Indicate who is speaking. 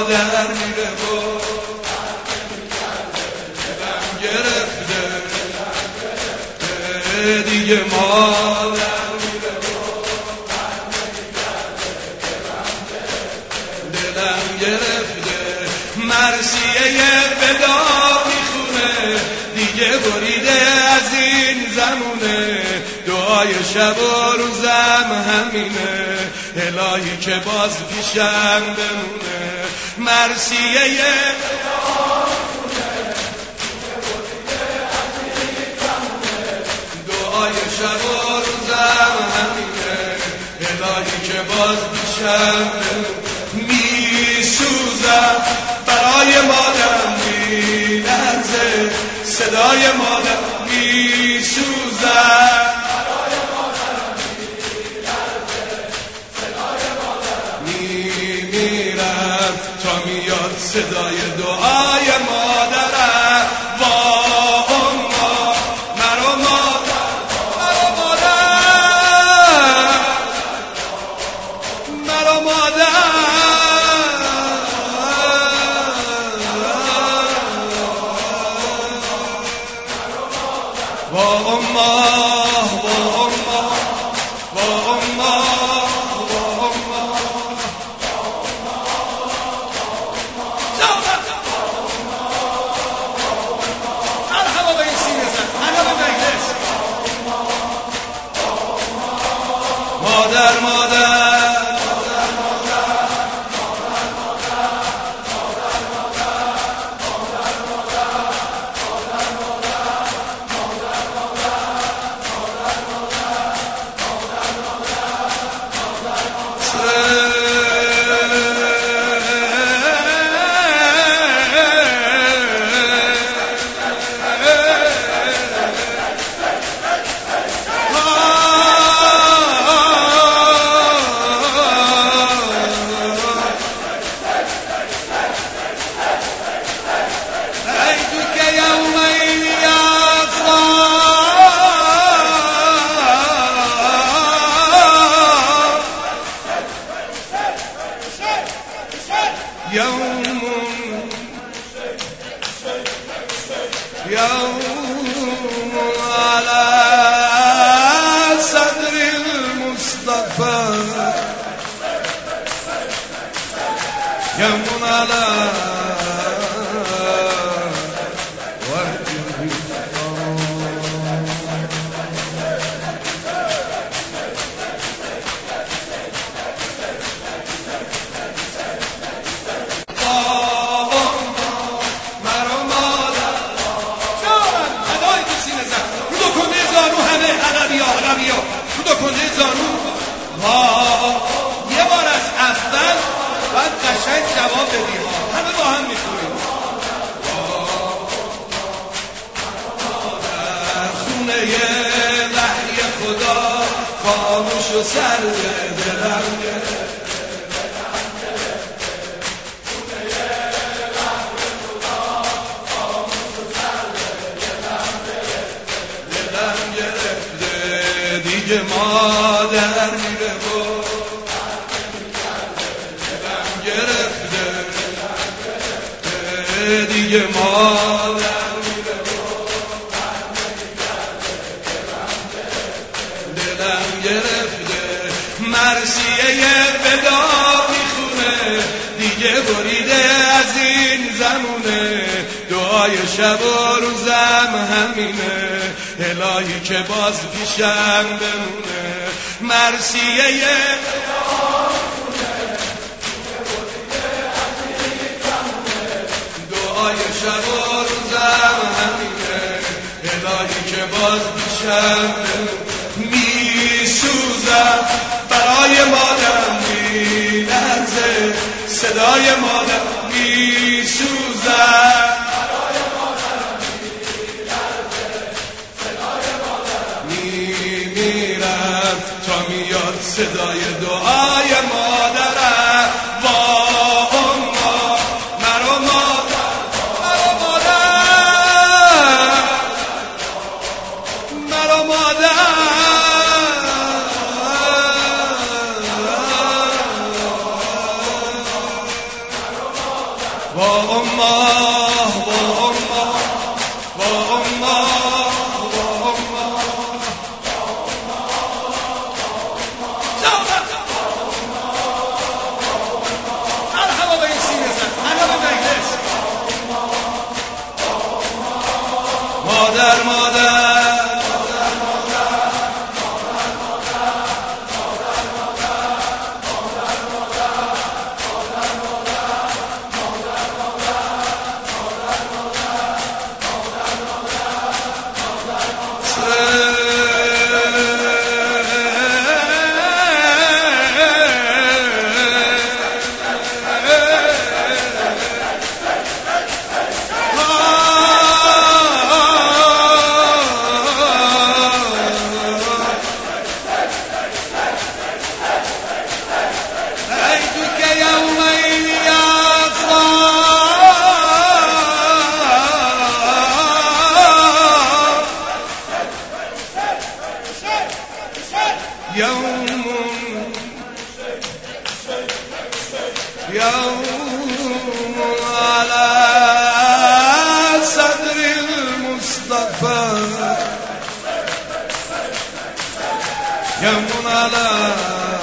Speaker 1: مادر میره و دلم گرفته دیگه مادر میره و دلم گرفته مرثیه ودا میخونه دیگه بریده از این زمونه دعای شب و روزم همینه الهی که باز پیشم بمونه مرثیه دعای شب و روزم همینه الهی که باز پیشم میسوزم برای مادرم میلرزه صدای مادرم میسوزم میمیرم تا میاد صدای دعای مادرم وا اما مرا مادر مرا مادر وا اما مادر يوم على صدر المصطفى يوم على وجهه یه بار از اول باید قشنگ جواب بدیم همه با هم میخونیم در خونه وحی خدا خاموش و سرده دلم گرفته دیگه مادر میره و دلم گرفته دیگه مادر میره و دلم گرفته مرثیه ودا میخونه دیگه بریده از این زمونه دعای شب و روزم همینه الهی که باز پیشم بمونه مرثیه دعای شب و روزم همینه الهی که باز پیشم میسوزم برای مادرم میلرزه صدای مادرم میسوزم تا میاد صدای دعای مادرم وا اما مرا مادر مرا مادر يمون على